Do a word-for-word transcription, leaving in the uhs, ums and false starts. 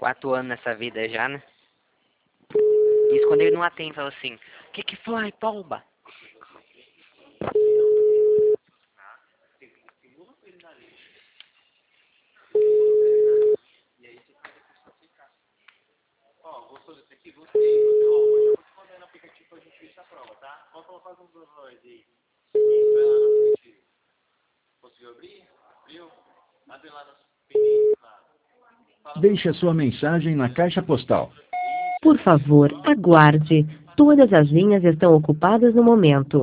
Quatro anos nessa vida já, né? Isso quando ele não atende, fala assim, o que que foi, pomba? Ó, gostou desse aqui? Gostei. Ó, hoje eu vou te mandar no aplicativo pra gente ver essa prova, tá? Pode colocar alguns dois aí. Isso, vai lá no aplicativo. Conseguiu abrir? Abriu? Abre lá nos pedidos, lá. Deixe a sua mensagem na caixa postal. Por favor, aguarde. Todas as linhas estão ocupadas no momento.